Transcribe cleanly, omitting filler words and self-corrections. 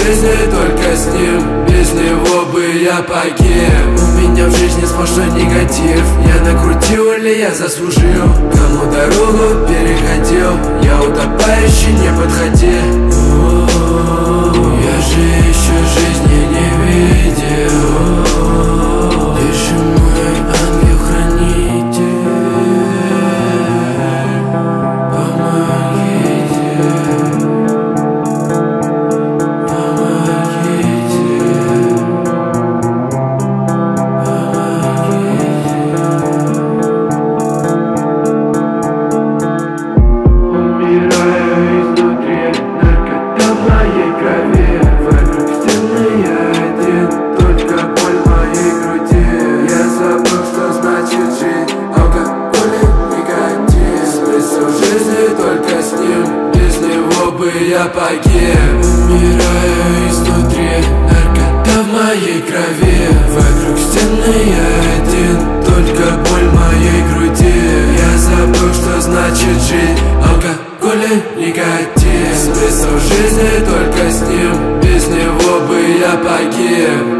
жизни только с ним, без него бы я погиб. У меня в жизни сплошной негатив. Я накрутил или я заслужил? Кому дорогу переходил? Я утопающий, не подходи. Я же еще жизни не видел. Ты же мой ангел-хранитель. Я погиб, умираю изнутри, наркота в моей крови. Вокруг стены я один, только боль в моей груди. Я забыл, что значит жить, алкоголь и никотин. Смысл жизни только с ним, без него бы я погиб.